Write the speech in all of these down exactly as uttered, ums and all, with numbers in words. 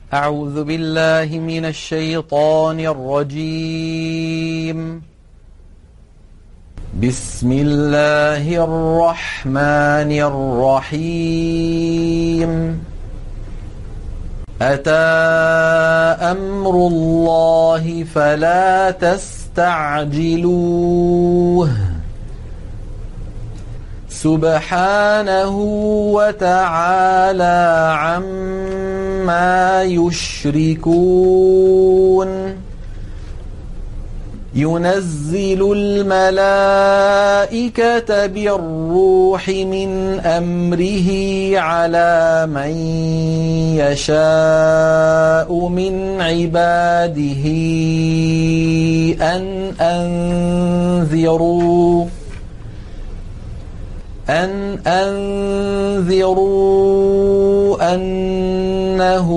أعوذ بالله من الشيطان الرجيم. بسم الله الرحمن الرحيم. أتى أمر الله فلا تستعجلوه سبحانه وتعالى عما يشركون. ينزل الملائكة بالروح من أمره على من يشاء من عباده أن أنذروا أن أنذروا أنه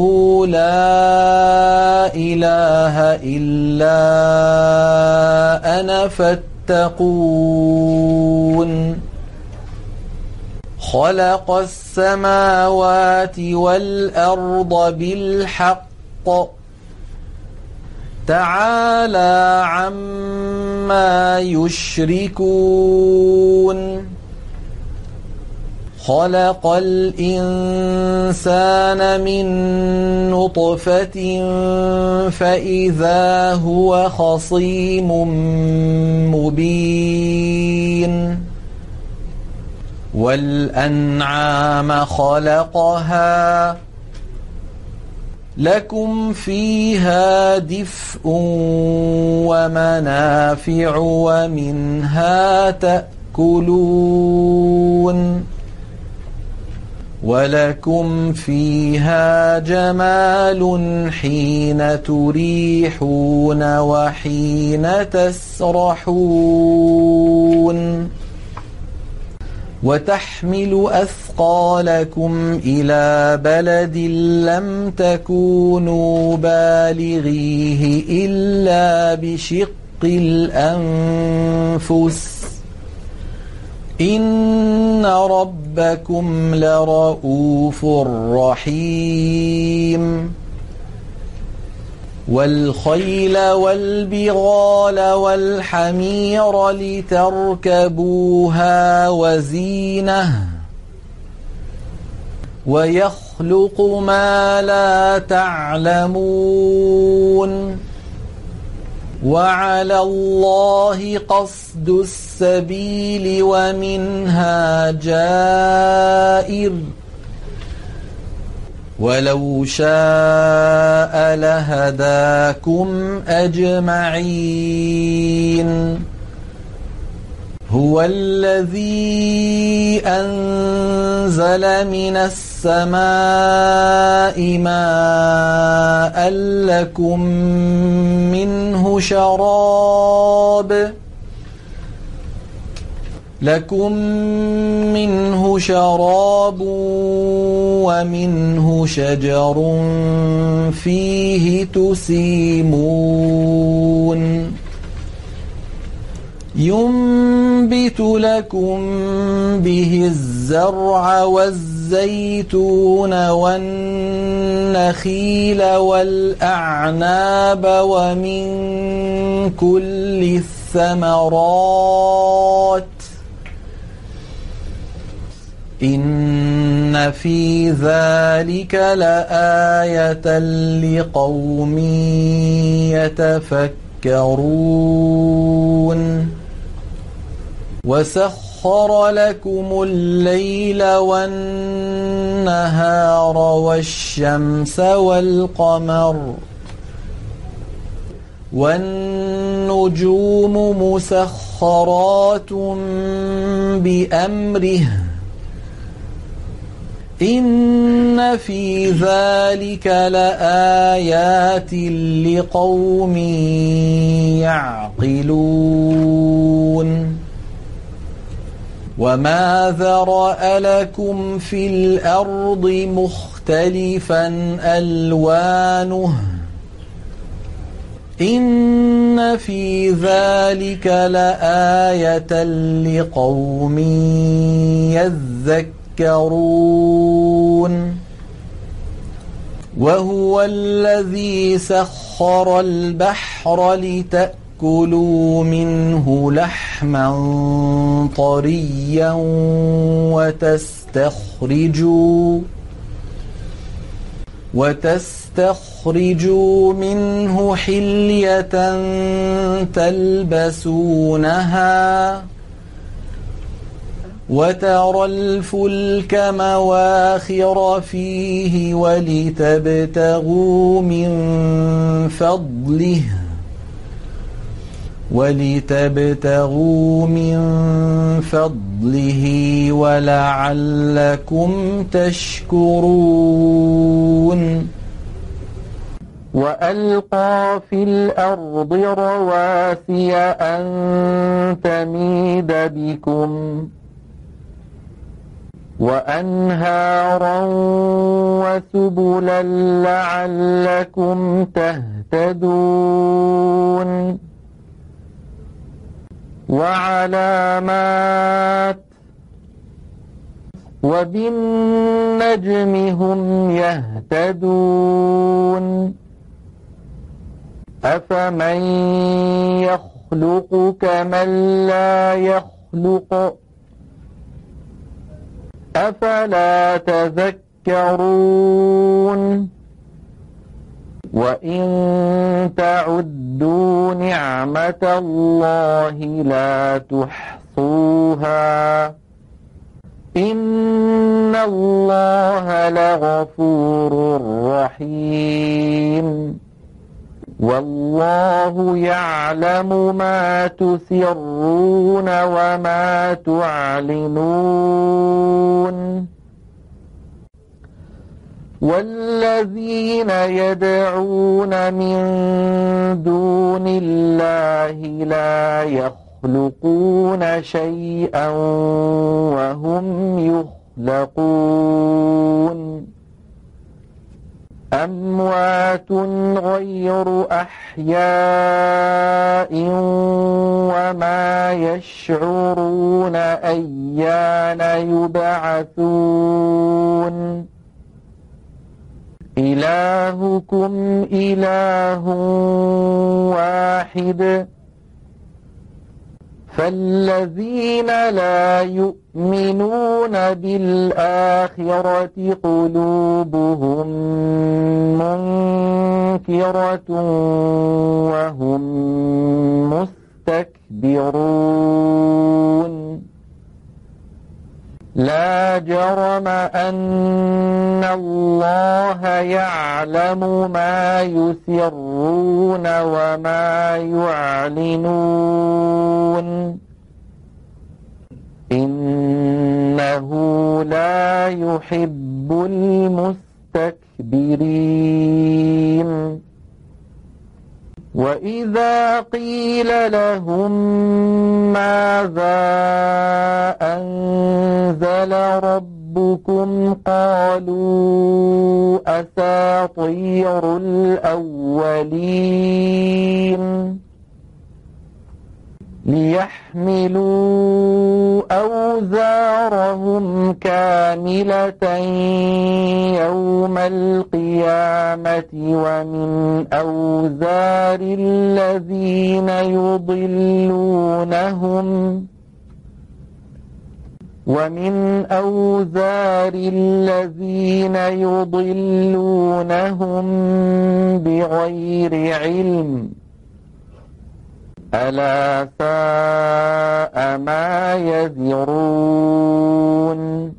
لا إله إلا أنا فاتقون. خلق السماوات والأرض بالحق تعالى عما يشركون. خلق الإنسان من نطفة فإذا هو خصيم مبين. والأنعام خلقها لكم فيها دفء ومنافع ومنها تأكلون. ولكم فيها جمال حين تريحون وحين تسرحون. وتحمل أثقالكم إلى بلد لم تكونوا بالغيه إلا بشق الأنفس إن ربكم لرؤوف رحيم. والخيل والبغال والحمير لتركبوها وزينة ويخلق ما لا تعلمون. وعلى الله قصد السبيل ومنها جائر ولو شاء لهداكم أجمعين. هو الذي أنزل من السماء ماء لكم منه شراب لكم منه شراب ومنه شجر فيه تسيمون. ينبت لكم به الزرع والزيتون والنخيل والأعناب ومن كل الثمرات إن في ذلك لآية لقوم يتفكرون. وسخر لكم الليل والنهار والشمس والقمر والنجوم مسخرات بأمره إن في ذلك لآيات لقوم يعقلون. وما ذرأ لكم في الأرض مختلفا ألوانه إن في ذلك لآية لقوم يذكرون. وهو الذي سخر البحر لتأكلوا منه لحما طريا وتستخرجوا وتستخرجوا منه حلية تلبسونها وترى الفلك مواخر فيه ولتبتغوا من فضله ولتبتغوا من فضله ولعلكم تشكرون وألقى في الأرض رواسي أن تميد بكم وأنهارا وسبلا لعلكم تهتدون وعلامات وبالنجم هم يهتدون أفمن يخلق كمن لا يخلق أفلا تذكرون وإن تعدوا نعمة الله لا تحصوها إن الله لغفور رحيم والله يعلم ما تسرون وما تعلنون والذين يدعون من دون الله لا يخلقون شيئا وهم يخلقون أموات غير أحياء وما يشعرون أيان يبعثون إلهكم إله واحد فالذين لا يؤمنون بالآخرة قلوبهم منكرة وهم مستكبرون لا جرم أن الله يعلم ما يسرون وما يعلنون إنه لا يحب المستكبرين وإذا قيل لهم ماذا أنزل ربكم قالوا أساطير الأولين ليحملوا أوزارهم كاملة يوم القيامة ومن أوزار الذين يضلونهم ومن أوزار الذين يضلونهم بغير علم ألا ساء ما يزرون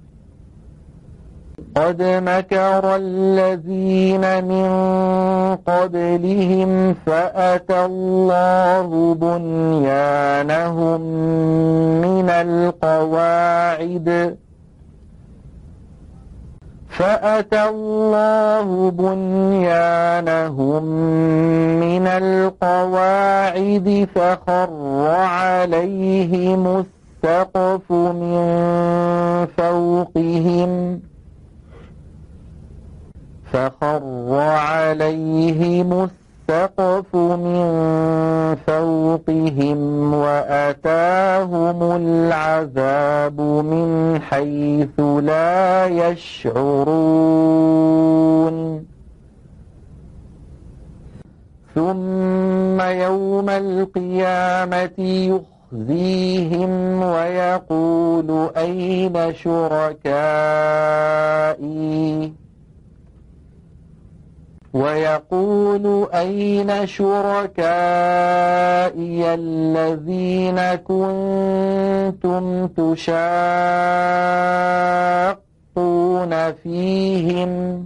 قد مكر الذين من قبلهم فأتى الله بنيانهم من القواعد فأتى الله بنيانهم من القواعد فخر عليهم السقف من فوقهم فخر عليهم السقف من فوقهم وأتاهم العذاب من حيث لا يشعرون ثم يوم القيامة يخزيهم ويقول أين شركائي ويقول أين شركائي الذين كنتم تشاقون فيهم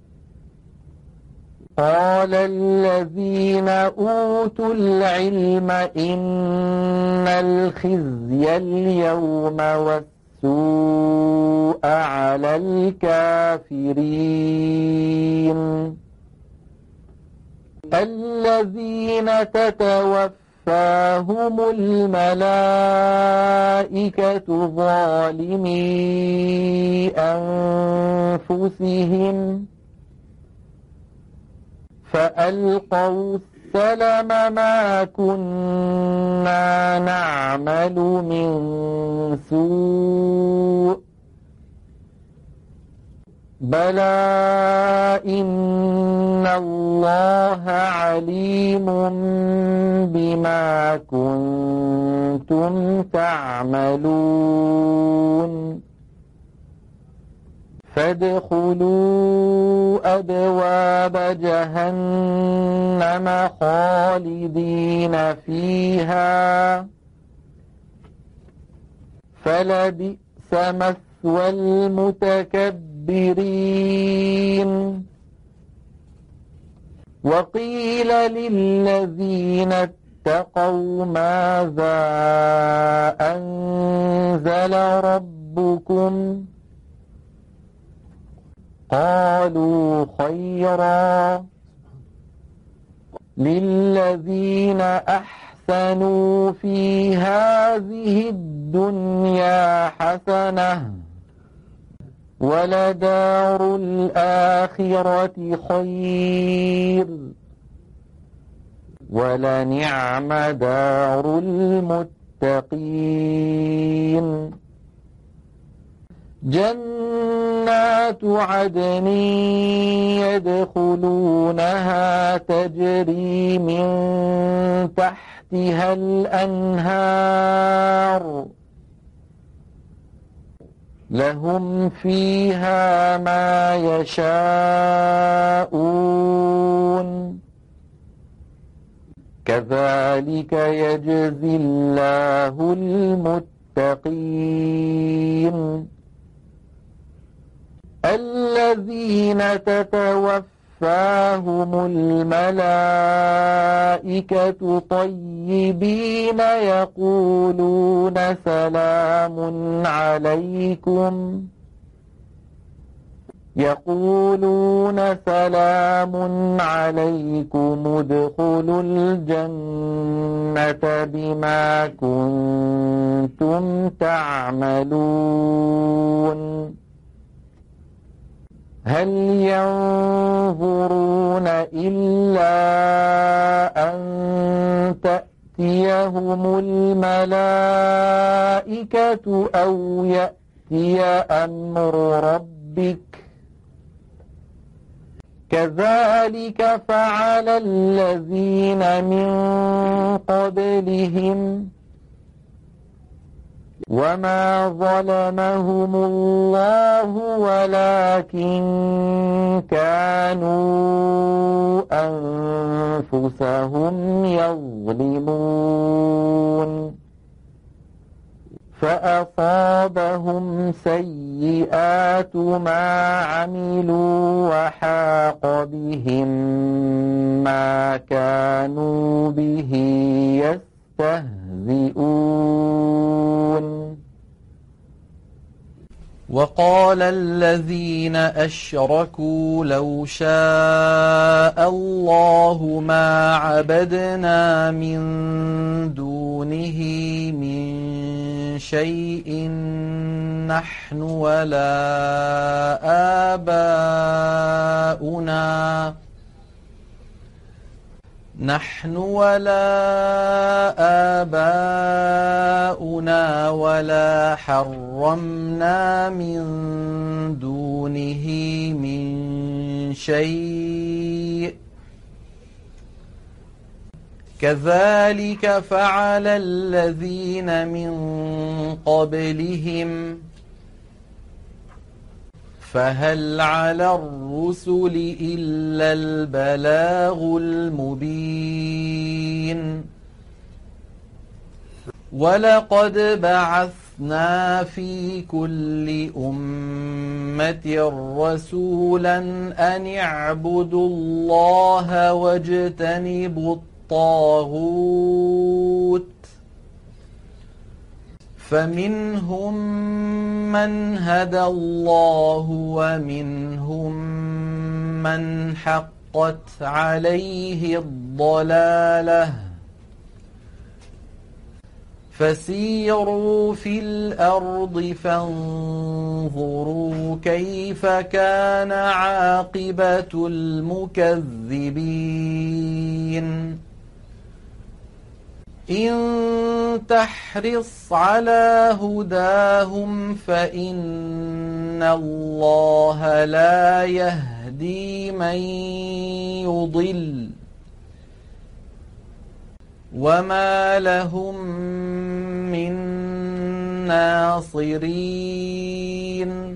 قال الذين أوتوا العلم إن الخزي اليوم والسوء على الكافرين الذين تتوفاهم الملائكة ظالمي أنفسهم فألقوا السلم ما كنا نعمل من سوء بلى إن الله عليم بما كنتم تعملون فادخلوا أبواب جهنم خالدين فيها فلبئس مثوى المتكبرين وقيل للذين اتقوا ماذا أنزل ربكم قالوا خيرا للذين أحسنوا في هذه الدنيا حسنة ولدار الآخرة خير ولنعم دار المتقين جنات عدن يدخلونها تجري من تحتها الأنهار لهم فيها ما يشاءون كذلك يجزي الله المتقين الذين تتوفاهم الملائكة طيبين يقولون سلام عليكم يقولون سلام عليكم ادخلوا الجنة بما كنتم تعملون هل ينظرون إلا أن تأتيهم الملائكة أو يأتي أمر ربك كذلك فعل الذين من قبلهم وما ظلمهم الله ولكن كانوا أنفسهم يظلمون فأصابهم سيئات ما عملوا وحاق بهم ما كانوا به يستهزئون وقال الذين أشركوا لو شاء الله ما عبدنا من دونه من شيء نحن ولا آباؤنا نحن ولا آباؤنا ولا حرمنا من دونه من شيء كذلك فعل الذين من قبلهم فهل على الرسل إلا البلاغ المبين ولقد بعثنا في كل أمة رسولا أن اعبدوا الله واجتنبوا الطاغوت فمنهم من هدى الله ومنهم من حقت عليه الضلالة فسيروا في الأرض فانظروا كيف كان عاقبة المكذبين إن تحرص على هداهم فإن الله لا يهدي من يضل وما لهم من ناصرين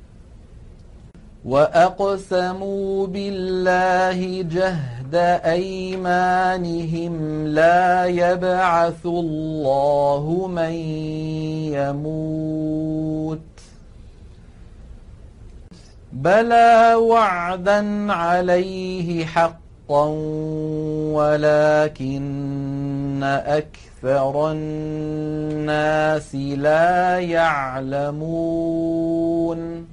وأقسموا بالله جهد أيمانهم لا يبعث الله من يموت بلى وعدا عليه حقا ولكن أكثر الناس لا يعلمون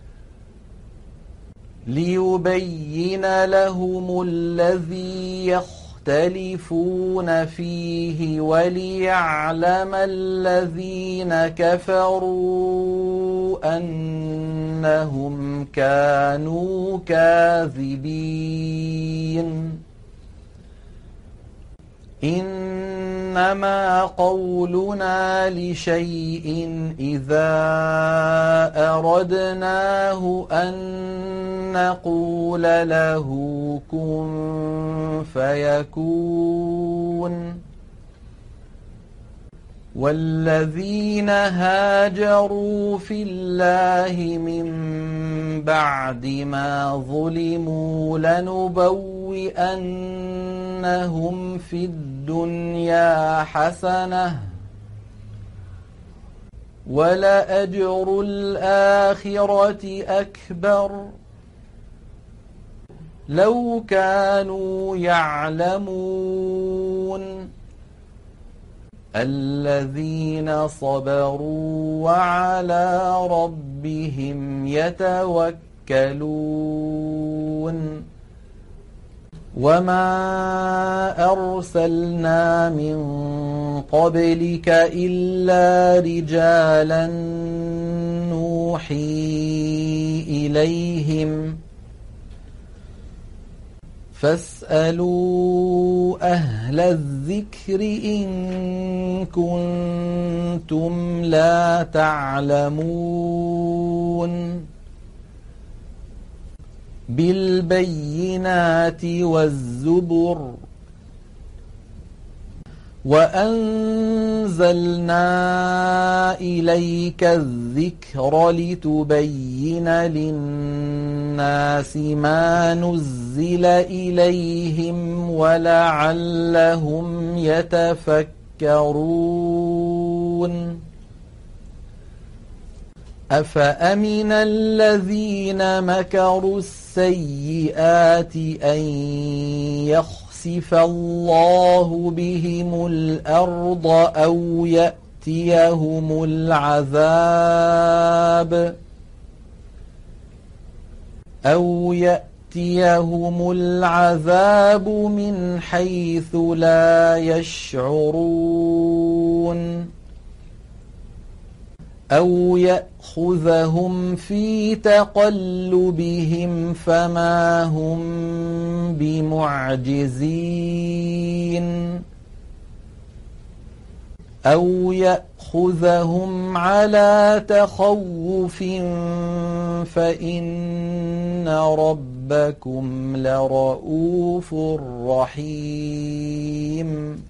ليبين لهم الذي يختلفون فيه وليعلم الذين كفروا أنهم كانوا كاذبين إنما قولنا لشيء إذا أردناه أن نقول له كن فيكون والذين هاجروا في الله من بعد ما ظلموا لنبوئنهم في الدنيا حسنة ولأجر الآخرة أكبر لو كانوا يعلمون الذين صبروا وعلى ربهم يتوكلون وما أرسلنا من قبلك إلا رجالا نوحي إليهم فاسألوا أهل الذكر إن كنتم لا تعلمون بالبينات والزبر وأنزلنا إليك الذكر لتبين للناس ما نزل إليهم ولعلهم يتفكرون أفأمن الذين مكروا السيئات أن يخسف الله بهم الأرض أو يأتيهم العذاب أو يأتيهم العذاب من حيث لا يشعرون أو يأخذهم في تقلبهم فما هم بمعجزين أو يأخذهم على تخوف فإن ربكم لرؤوف رحيم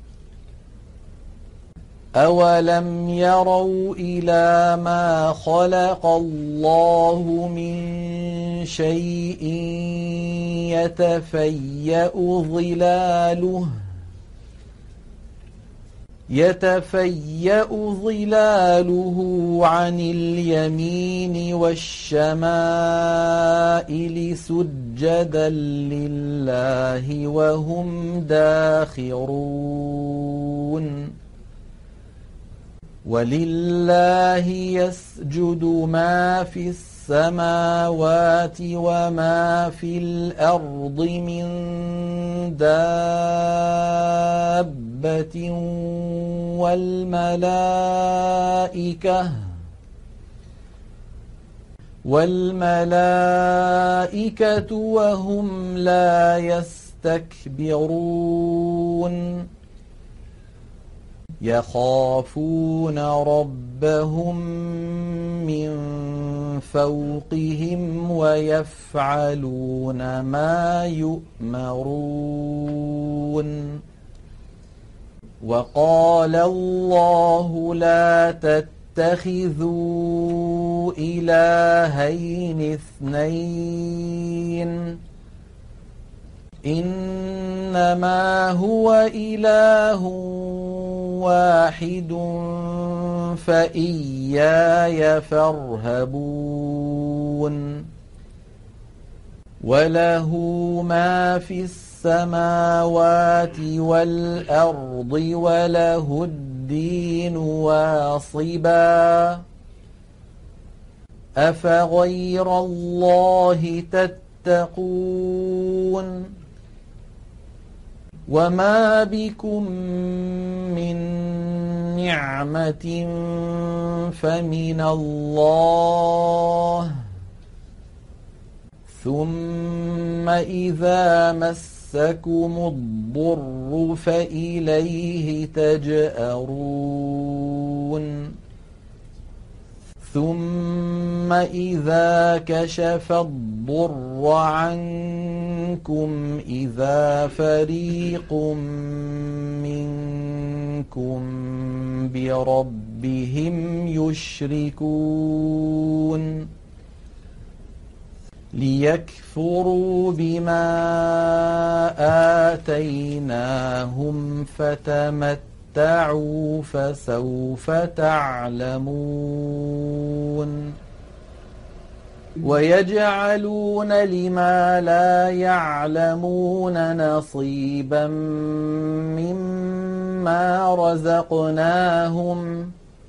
أولم يروا إلى ما خلق الله من شيء يتفيأ ظلاله يتفيأ ظلاله عن اليمين والشمائل سجدا لله وهم داخرون ولله يسجد ما في السماوات وما في الأرض من دابة والملائكة والملائكة وهم لا يستكبرون يخافون ربهم من فوقهم ويفعلون ما يؤمرون وقال الله لا تتخذوا إلهين اثنين إنما هو إله واحد فإياي فارهبون وله ما في السماوات والأرض وله الدين واصبا أفغير الله تتقون وما بكم من نعمة فمن الله ثم إذا مسكم الضر فإليه تجأرون ثم إذا كشف الضر عنكم إذا فريق منكم بربهم يشركون ليكفروا بما آتيناهم فتمتعوا فسوف تعلمون ويجعلون لما لا يعلمون نصيبا مما رزقناهم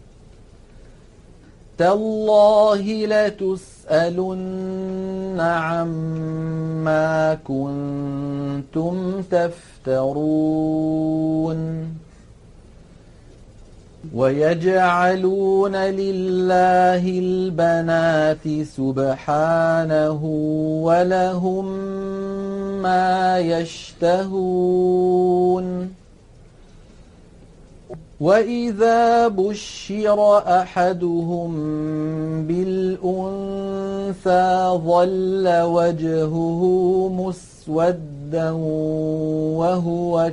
تالله لتسألن عما كنتم تفترون ويجعلون لله البنات سبحانه ولهم ما يشتهون وإذا بشر أحدهم بالأنثى ظل وجهه مسودا وهو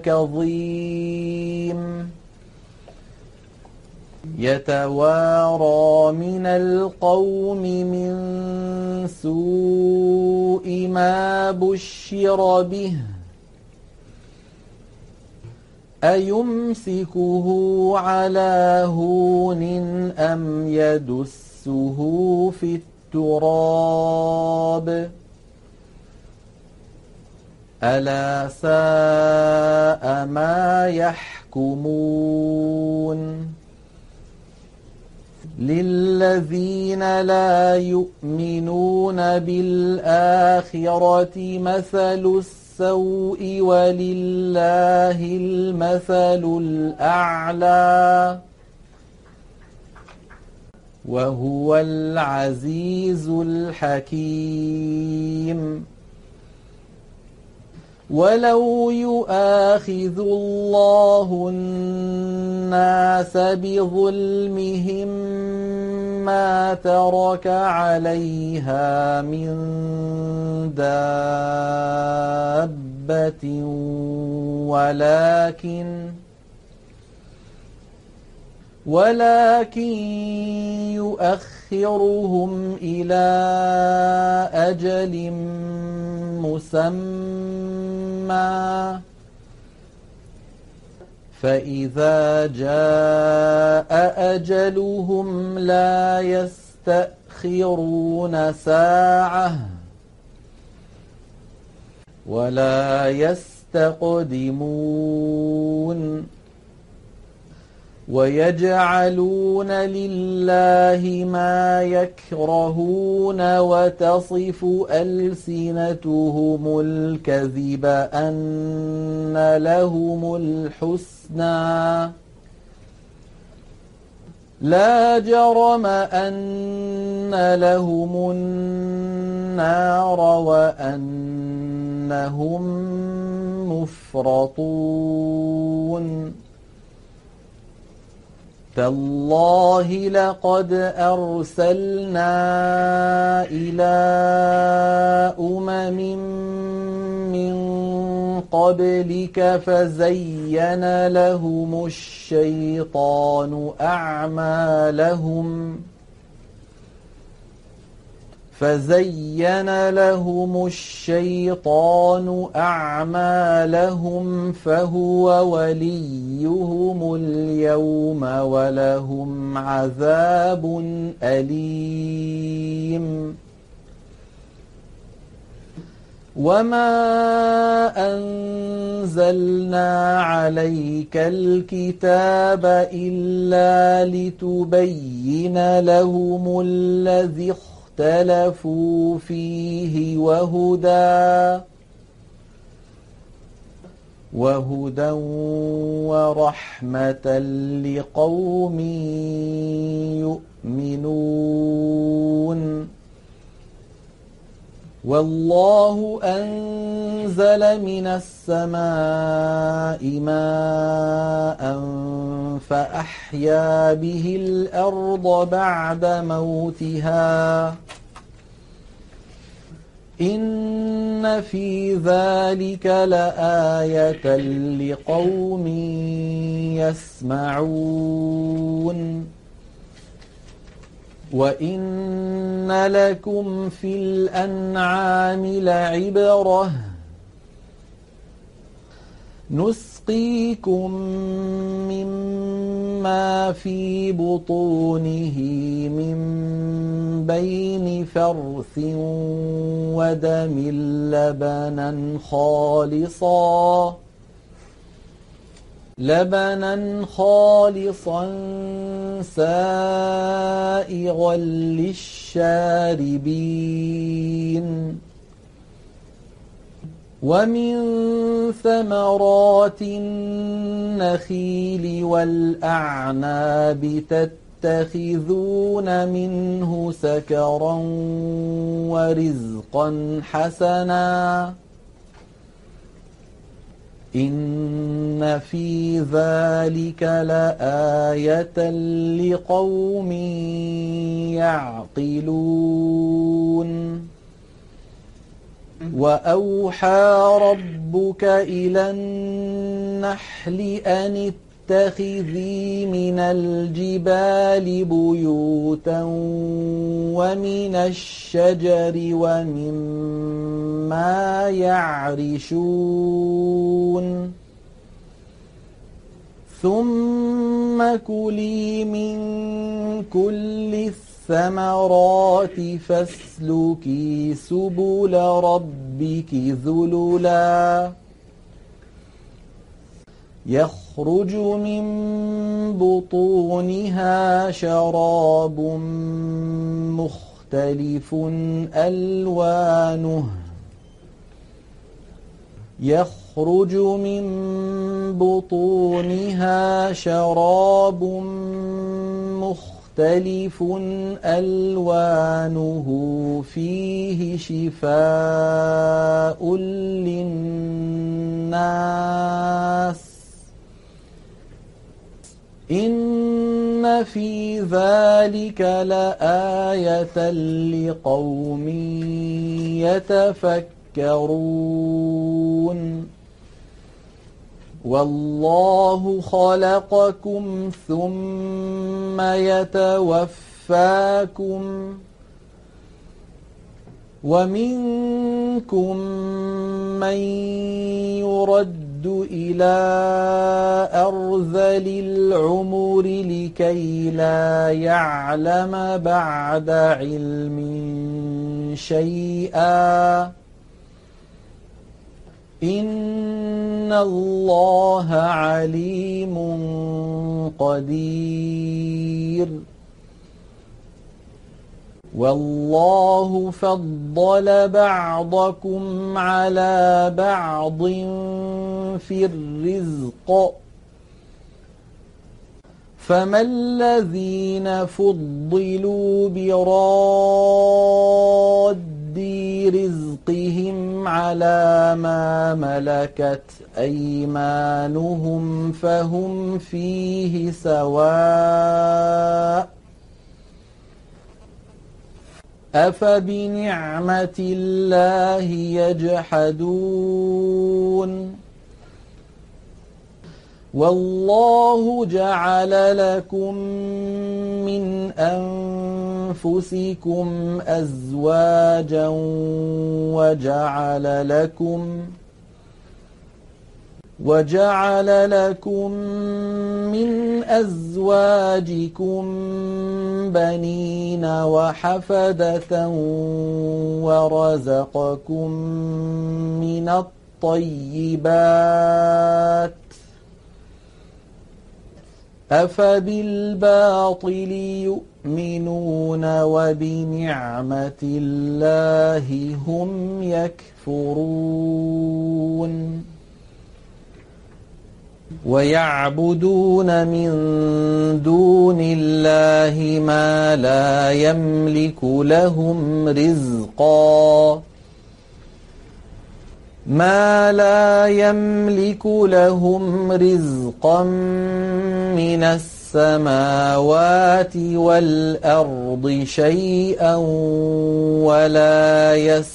كظيم يتوارى من القوم من سوء ما بشر به أيمسكه على هون أم يدسه في التراب ألا ساء ما يحكمون للذين لا يؤمنون بالآخرة مثل السوء ولله المثل الأعلى وهو العزيز الحكيم ولو يؤاخذ الله الناس بظلمهم ما ترك عليها من دابة ولكن ولكن يؤخرهم إلى أجل مسمى فإذا جاء أجلهم لا يستأخرون ساعة ولا يستقدمون ويجعلون لله ما يكرهون وتصف ألسنتهم الكذب أن لهم الحسنى لا جرم أن لهم النار وأنهم مفرطون تالله لقد أرسلنا إلى أمم من قبلك فزين لهم الشيطان أعمالهم فزين لهم الشيطان أعمالهم فهو وليهم اليوم ولهم عذاب أليم وما أنزلنا عليك الكتاب إلا لتبين لهم الذي اختلفوا فيه وهدى وهدى ورحمة لقوم يؤمنون والله أنزل من السماء ماء فأحيا به الأرض بعد موتها إن في ذلك لآية لقوم يسمعون وإن لكم في الأنعام لعبرة نسقيكم مما في بطونه من بين فرث ودم لبنا خالصا لبنا خالصا سائغا للشاربين ومن ثمرات النخيل والأعناب تتخذون منه سكرا ورزقا حسنا إن في ذلك لآية لقوم يعقلون وأوحى ربك إلى النحل أن اتخذي من الجبال بيوتا ومن الشجر ومما يعرشون ثم كلي من كل الثمرات فاسلكي سبل ربك ذللا يخرج من بطونها شراب مختلف ألوانه يخرج من بطونها شراب مختلف مختلف ألوانه فيه شفاء للناس إن في ذلك لآية لقوم يتفكرون والله خلقكم ثم يتوفاكم ومنكم من يرد إلى أرذل العمر لكي لا يعلم بعد علم شيئا إن الله عليم قدير والله فضل بعضكم على بعض في الرزق فما الذين فضلوا براد رزقهم على ما ملكت أيمانهم فهم فيه سواء أفبنعمة الله يجحدون والله جعل لكم من أنفسكم أزواجا وجعل لكم وجعل لكم من أزواجكم بنين وحفدة ورزقكم من الطيبات أفبالباطل يؤمنون وبنعمة الله هم يكفرون ويعبدون من دون الله ما لا يملك لهم رزقا ما لا يملك لهم رزقا من السماوات والأرض شيئا ولا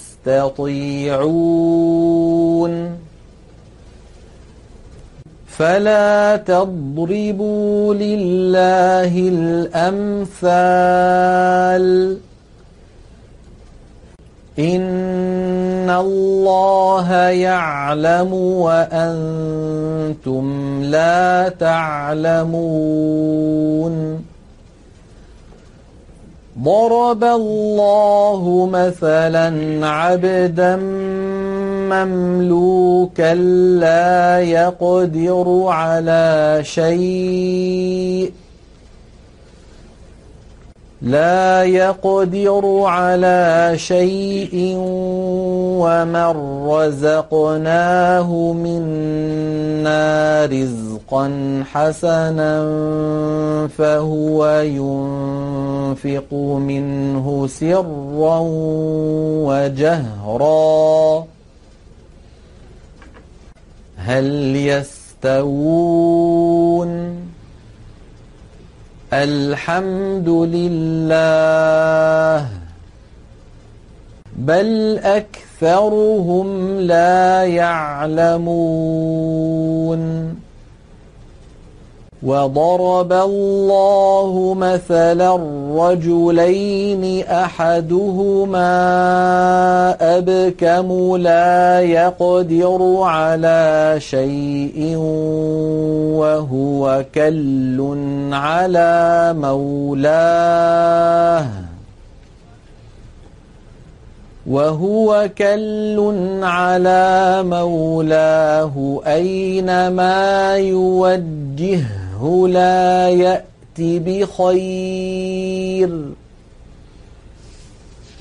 يستطيعون فلا تضربوا لله الأمثال إن الله يعلم وأنتم لا تعلمون ضرب الله مثلا عبدا مملوكا لا يقدر على شيء لا يقدر على شيء ومن رزقناه منا رزقا حسنا فهو ينفق منه سرا وجهرا هل يستوون الحمد لله بل أكثرهم لا يعلمون وضرب الله مثلا رجلين أحدهما أبكم لا يقدر على شيء وهو كل على مولاه وهو كل على مولاه أينما يوجهه لا يأت بخير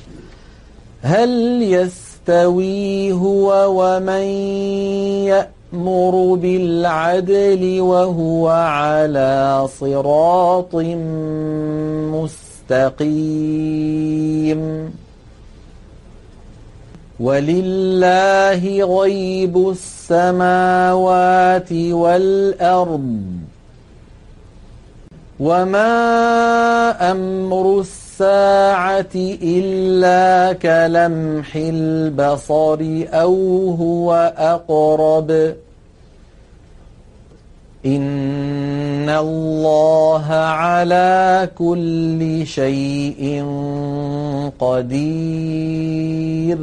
هل يستوي هو ومن ويأمر بالعدل وهو على صراط مستقيم ولله غيب السماوات والأرض وما أمر الساعة إلا كلمح البصر أو هو أقرب إن الله على كل شيء قدير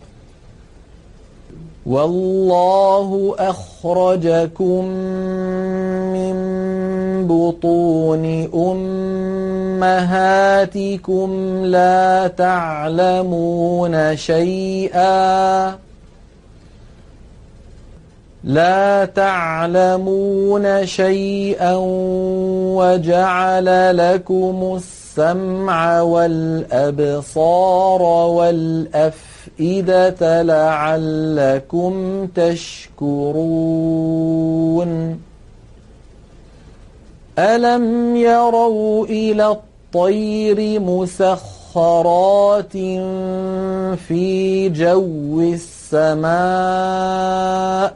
والله أخرجكم من بطون أمهاتكم لا تعلمون شيئا لا تعلمون شيئا وجعل لكم السمع والأبصار والأفئدة لعلكم تشكرون ألم يروا إلى الطير مسخرات في جو السماء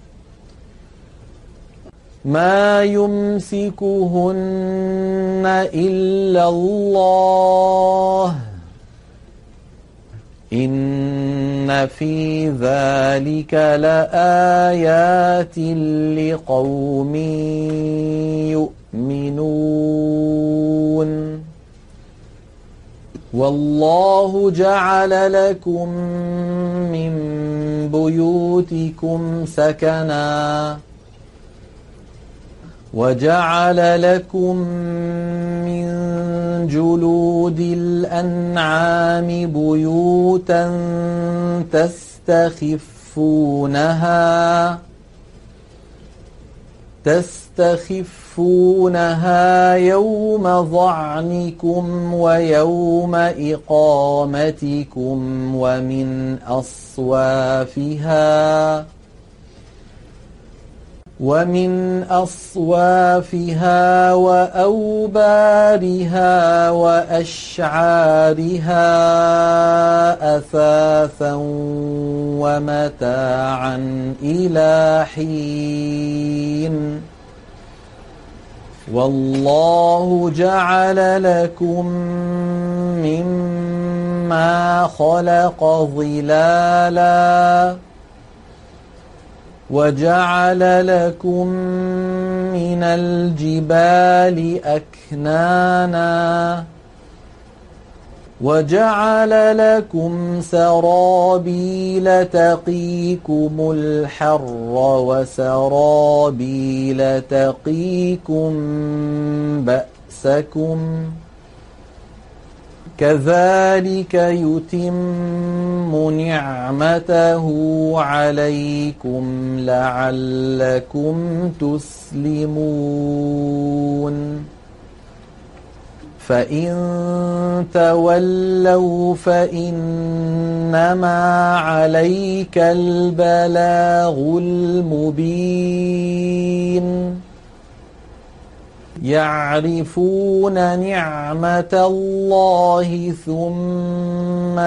ما يمسكهن إلا الله إن في ذلك لآيات لقوم يؤمنون والله جعل لكم من بيوتكم سكنا وجعل لكم من جلود الأنعام بيوتا تستخفونها تستخفونها يوم ظعنكم ويوم إقامتكم ومن أصوافها ومن أصوافها وأوبارها وأشعارها أثاثا ومتاعا إلى حين والله جعل لكم مما خلق ظلالا وجعل لكم من الجبال أكنانا وجعل لكم سرابيل تقيكم الحر وسرابيل تقيكم بأسكم كذلك يتم نعمته عليكم لعلكم تسلمون فإن تولوا فإنما عليك البلاغ المبين يعرفون نعمة الله ثم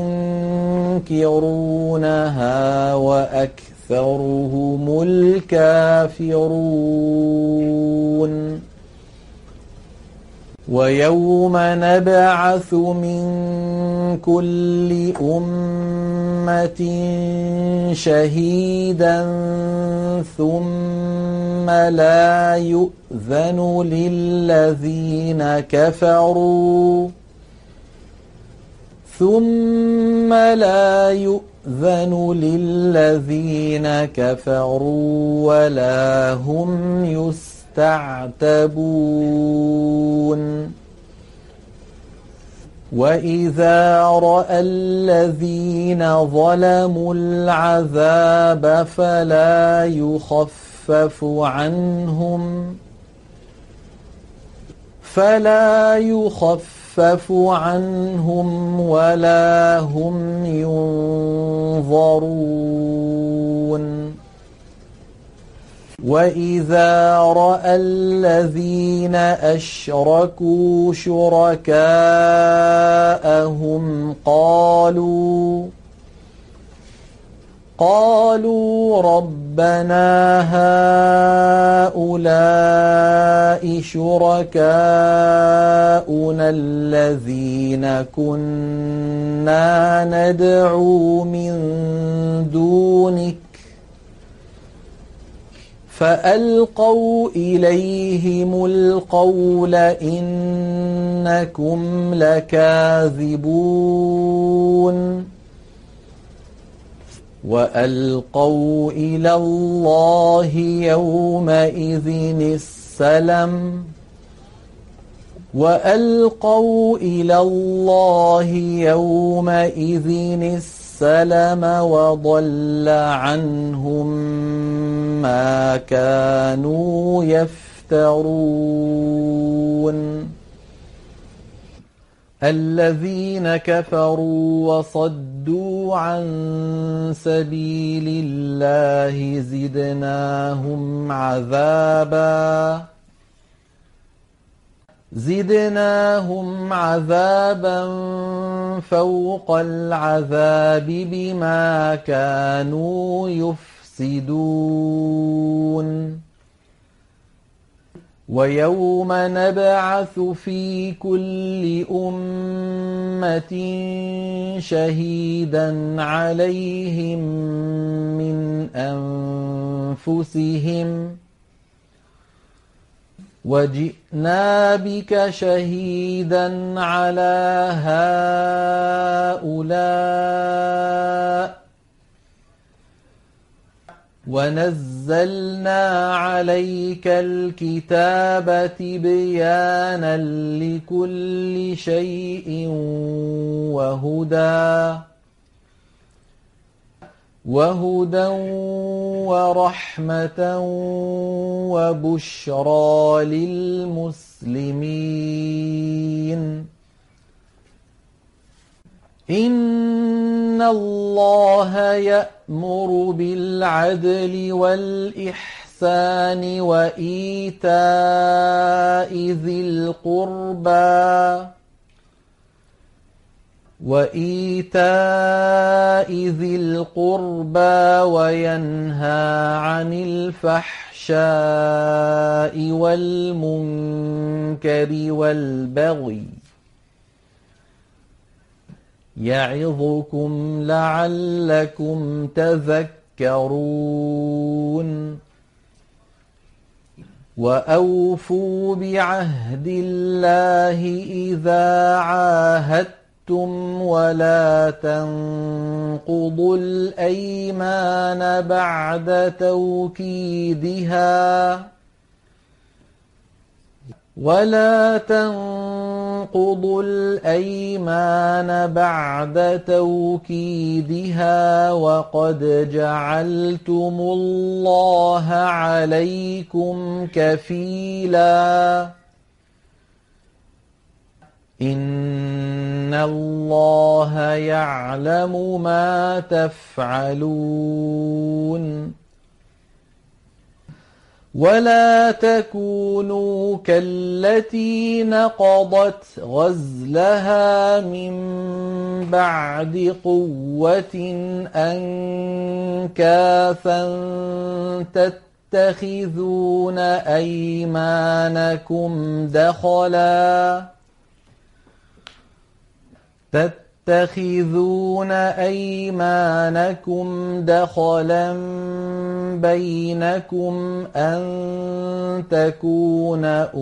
ينكرونها وأكثرهم الكافرون ويوم نبعث من كل أمة شهيدا ثم لا يؤذن للذين كفروا ثم لا يؤذن للذين كفروا ولا هم يستعتبون وإذا رأى الذين ظلموا العذاب فلا يخفف عنهم فلا يخفف عنهم ولا هم ينظرون وإذا رأى الذين أشركوا شركاءهم قالوا قالوا ربنا هؤلاء شركاؤنا الذين كنا ندعو من دونك فألقوا إليهم القول إنكم لكاذبون وألقوا إلى الله يومئذ السلم وألقوا إلى الله يومئذ السلم وضل عنهم ما كانوا يفترون الذين كفروا وصدوا عن سبيل الله زدناهم عذابا زدناهم عذابا فوق العذاب بما كانوا يفسدون ويوم نبعث في كل أمة شهيدا عليهم من أنفسهم وجئنا بك شهيدا على هؤلاء ونزلنا عليك الكتاب تبيانا لكل شيء وهدى وهدى ورحمة وبشرى للمسلمين إن الله يأمر بالعدل والإحسان وإيتاء ذي القربى وإيتاء ذي القربى وينهى عن الفحشاء والمنكر والبغي يعظكم لعلكم تذكرون وأوفوا بعهد الله إذا عاهدتم ولا تنقضوا الأيمان بعد توكيدها ولا تنقضوا الأيمان بعد توكيدها وقد جعلتم الله عليكم كفيلا إن الله يعلم ما تفعلون ولا تكونوا كالتي نقضت غزلها من بعد قوة أنكاثا تتخذون أيمانكم دخلا تتخذون أيمانكم دخلا بينكم أن تكون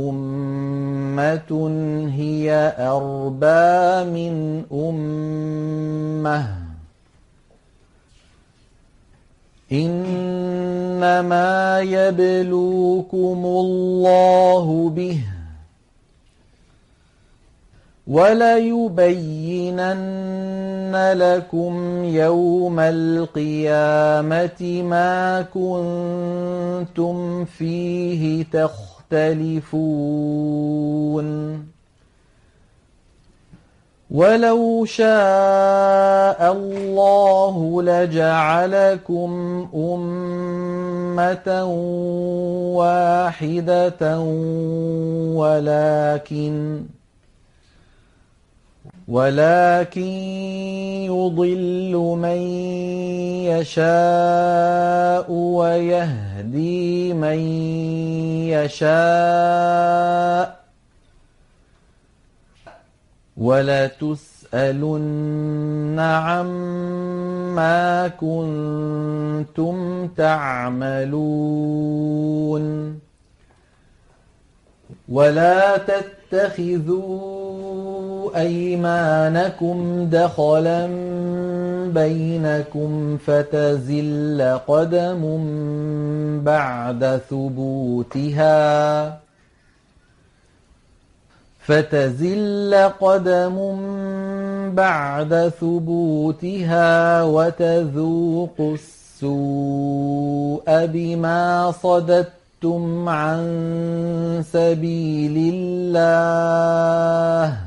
أمة هي أربى من أمة إنما يبلوكم الله به وَلَيُبَيِّنَنَّ لَكُمْ يَوْمَ الْقِيَامَةِ مَا كُنتُمْ فِيهِ تَخْتَلِفُونَ ولو شاء الله لجعلكم أمة واحدة ولكن ولكن يضل من يشاء ويهدي من يشاء ولتسألن عما كنتم تعملون ولا تتخذوا أيمانكم دخلا بينكم فتزل قدم بعد ثبوتها فتزل قدم بعد ثبوتها وتذوقوا السوء بما صددتم عن سبيل الله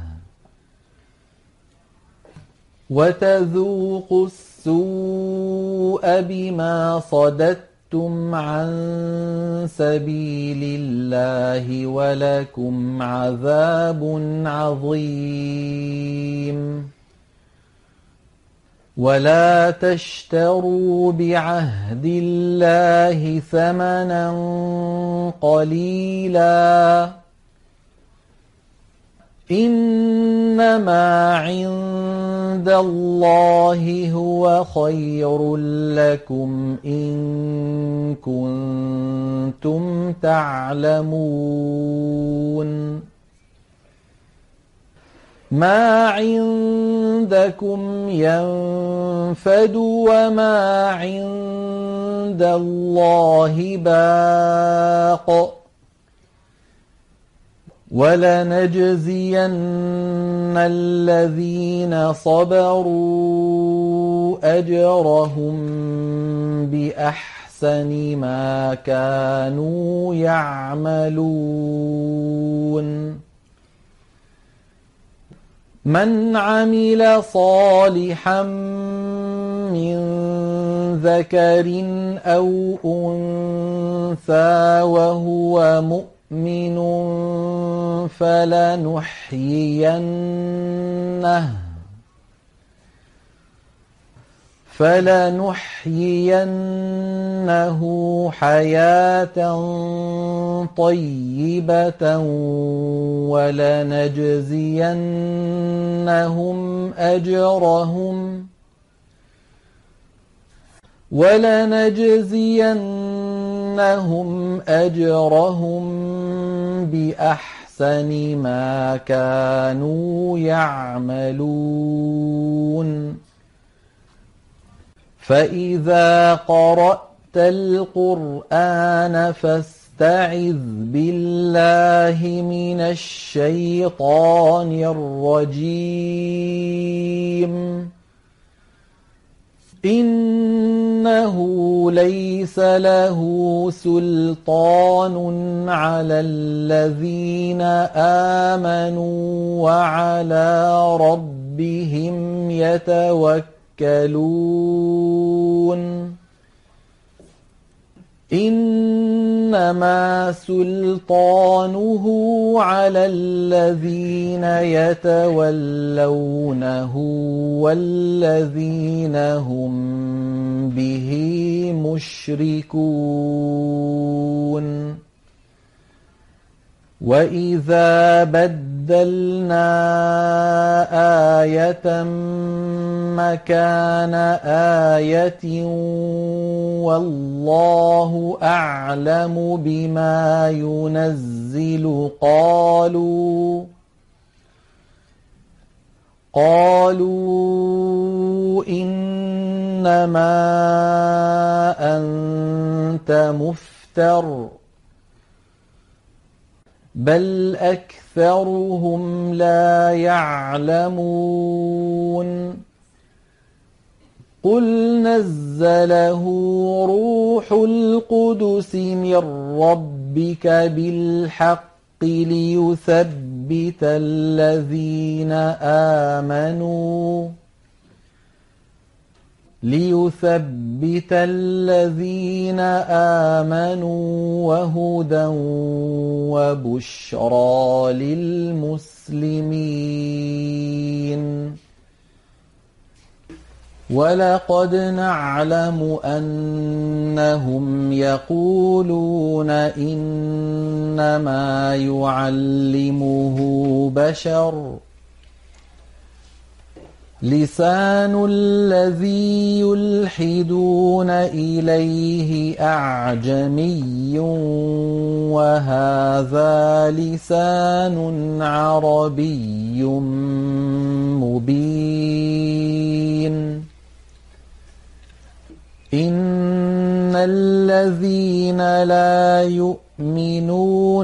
وتذوقوا السوء بما صددتم عن سبيل الله ولكم عذاب عظيم ولا تشتروا بعهد الله ثمنا قليلا إنما عند الله هو خير لكم إن كنتم تعلمون ما عندكم ينفد وما عند الله باق ولنجزين الذين صبروا أجرهم بأحسن ما كانوا يعملون من عمل صالحا من ذكر أو أنثى وهو مؤمن مؤمن فلنحيينه فلنحيينه حياة طيبة ولنجزينهم أجرهم ولنجزينهم أجرهم بأحسن ما كانوا يعملون فإذا قرأت القرآن فاستعذ بالله من الشيطان الرجيم إنه ليس له سلطان على الذين آمنوا وعلى ربهم يتوكلون إنما سلطانه على الذين يتولونه والذين هم به مشركون وإذا بدلنا آية مكان آية والله أعلم بما ينزل قالوا قالوا إنما أنت مفتر بل أكثرهم لا يعلمون قل نزله روح القدس من ربك بالحق ليثبت الذين آمنوا ليثبت الذين آمنوا وهدى وبشرى للمسلمين. ولقد نعلم أنهم يقولون إنما يعلمه بشر لسان الذي يلحدون إليه أعجمي وهذا لسان عربي مبين. إن الذين لا يؤمنون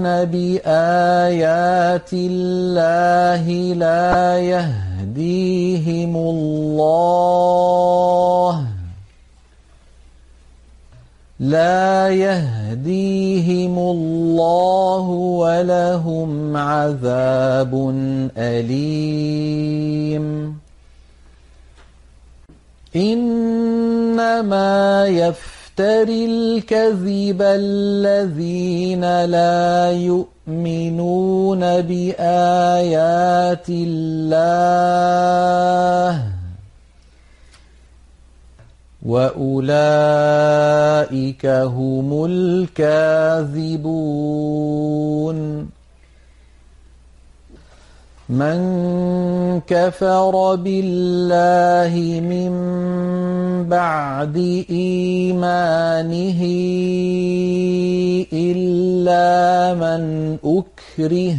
بآيات الله لا يهديهم الله لا يهديهم الله ولهم عذاب أليم. إنما يفتري الكذب الذين لا يؤمنون بآيات الله وأولئك هم الكاذبون. من كفر بالله من بعد إيمانه إلا من أكره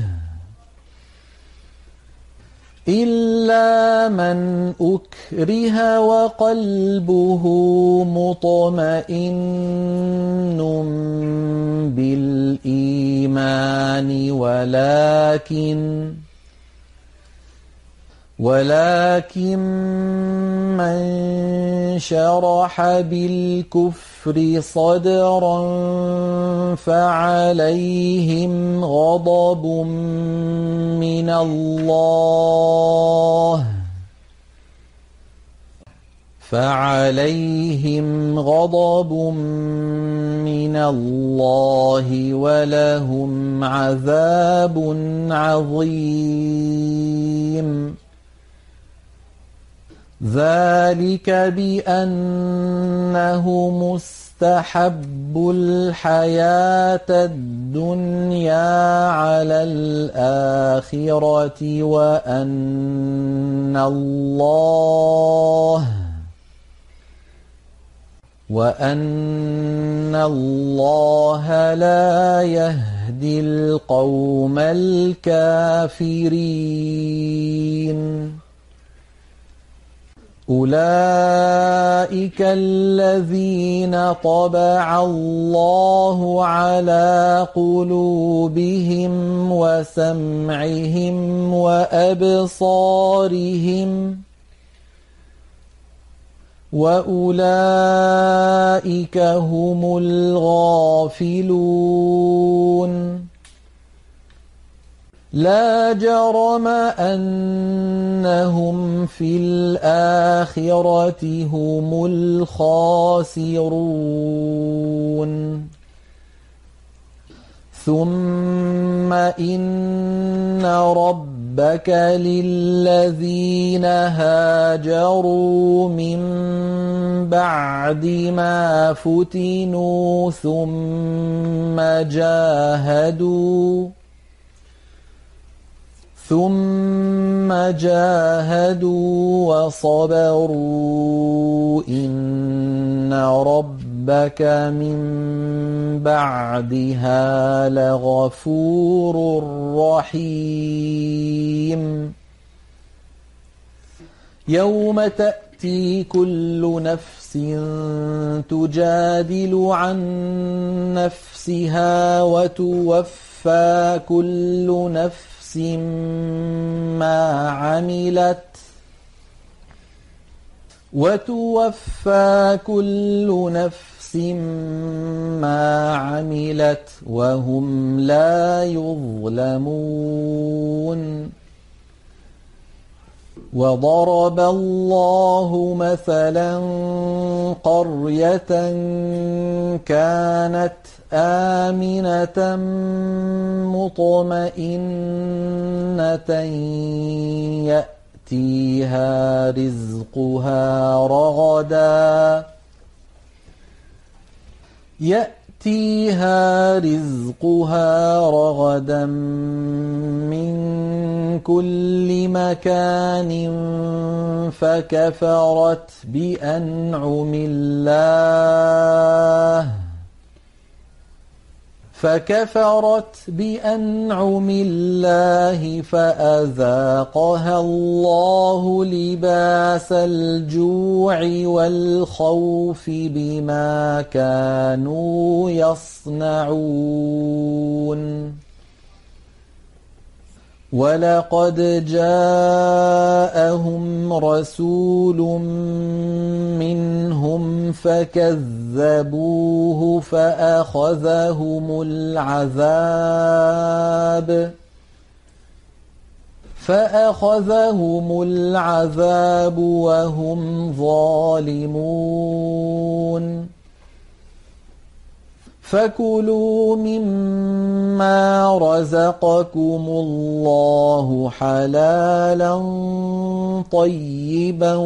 إلا من أكره وقلبه مطمئن بالإيمان ولكن ولكن من شرح بالكفر صدرا فعليهم غضب من الله فعليهم غضب من الله ولهم عذاب عظيم. ذلك بأنه مستحب الحياة الدنيا على الآخرة وأن الله وأن الله لا يهدي القوم الكافرين. أولئك الذين طبع الله على قلوبهم وسمعهم وأبصارهم وأولئك هم الغافلون. لا جرم أنهم في الآخرة هم الخاسرون. ثم إن ربك للذين هاجروا من بعد ما فتنوا ثم جاهدوا ثم جاهدوا وصبروا إن ربك من بعدها لغفور رحيم. يوم تأتي كل نفس تجادل عن نفسها وتوفى كل نفس ما عملت وتوفى كل نفس نفس ما عملت وهم لا يظلمون وضرب الله مثلا قرية كانت آمنة مطمئنة يأتيها رزقها رغدا يأتيها رزقها رغدا من كل مكان فكفرت بأنعم الله فكفرت بأنعم الله فأذاقها الله لباس الجوع والخوف بما كانوا يصنعون ولقد جاءهم رسول منهم فكذبوه فأخذهم العذاب فأخذهم العذاب وهم ظالمون فكلوا مما رزقكم الله حلالا طيبا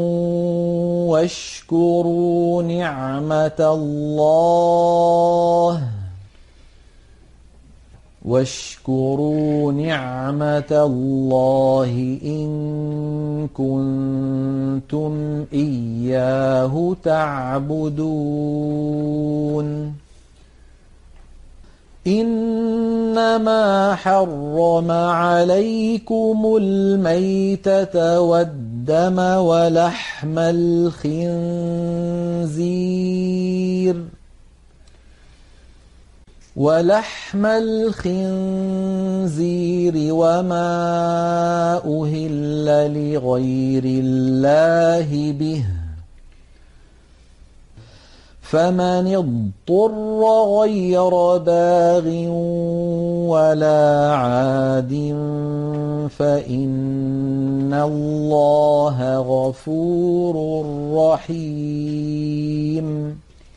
واشكروا نعمة الله واشكروا نعمة الله إن كنتم إياه تعبدون إنما حرم عليكم الميتة والدم ولحم الخنزير ولحم الخنزير وما أهل لغير الله به فمن اضطر غير باغ ولا عاد فإن الله غفور رحيم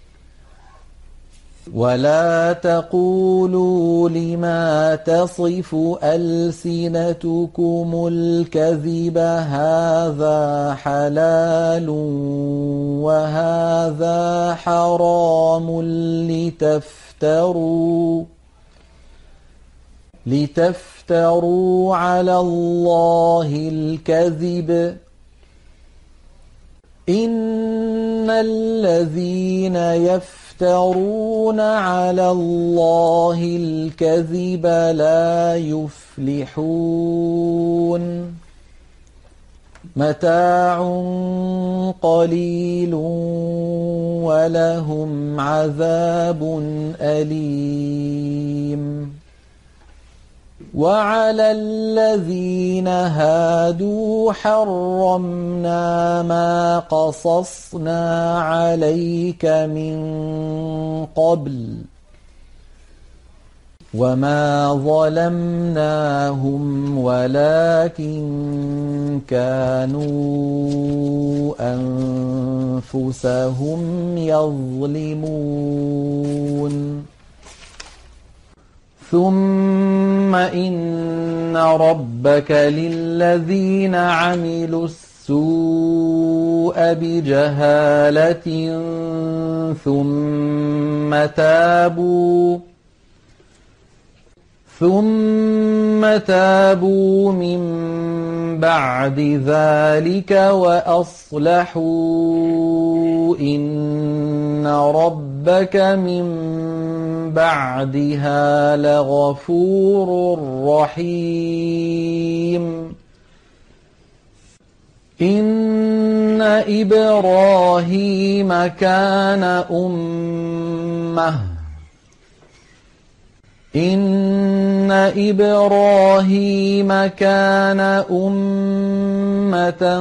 ولا تقولوا لما تصف ألسنتكم الكذب هذا حلال وهذا حرام لتفتروا لتفتروا على الله الكذب إن الذين يفترون يفترون على الله الكذب لا يفلحون متاع قليل ولهم عذاب أليم وعلى الذين هادوا حرمنا ما قصصنا عليك من قبل وما ظلمناهم ولكن كانوا أنفسهم يظلمون ثم إن ربك للذين عملوا السوء بجهالة ثم تابوا ثم تابوا من بعد ذلك وأصلحوا إن ربك من بعدها لغفور رحيم إن إبراهيم كان أمة إن إبراهيم كان أمة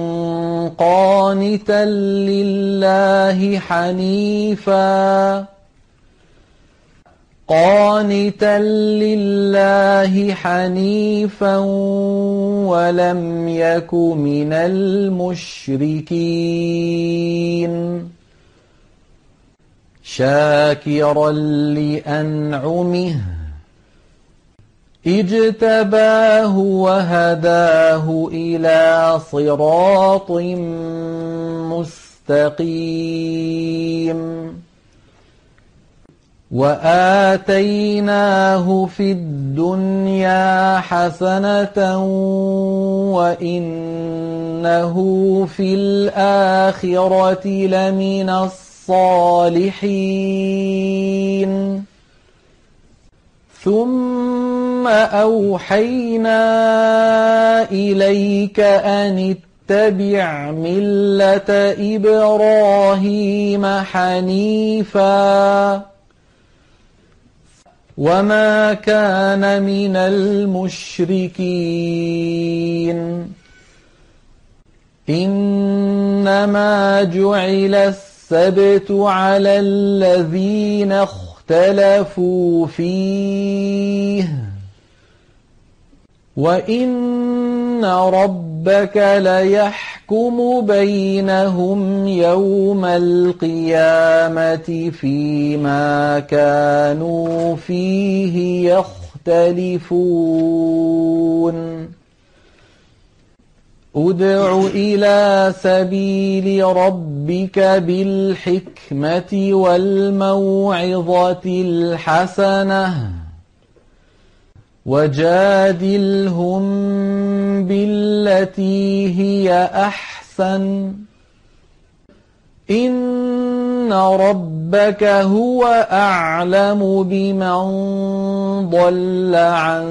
قانتا لله حنيفا قانتا لله حنيفا ولم يك من المشركين شاكرا لأنعمه اجتباه وهداه إلى صراط مستقيم وآتيناه في الدنيا حسنة وإنه في الآخرة لمن الصالحين ثم أوحينا إليك أن اتبع ملة إبراهيم حنيفا وما كان من المشركين إنما جعل السبت على الذين اختلفوا فيه وإن ربك ليحكم بينهم يوم القيامة فيما كانوا فيه يختلفون ادع إلى سبيل ربك بالحكمة والموعظة الحسنة وجادلهم بالتي هي أحسن إن ربك هو أعلم بمن ضل عن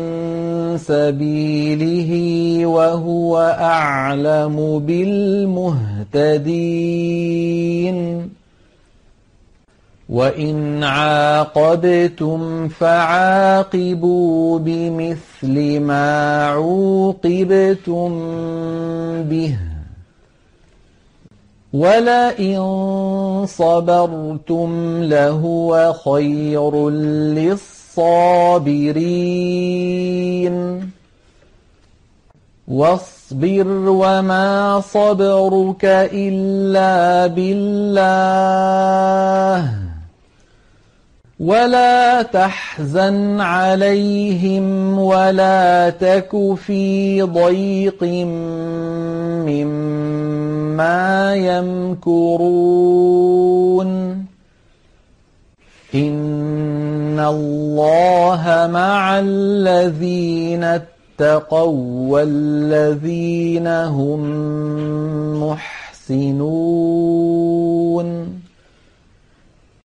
سبيله وهو أعلم بالمهتدين وإن عاقبتم فعاقبوا بمثل ما عوقبتم به ولئن صبرتم لهو خير للصابرين واصبر وما صبرك إلا بالله ولا تحزن عليهم ولا تك في ضيق مما يمكرون إن الله مع الذين اتقوا والذين هم محسنون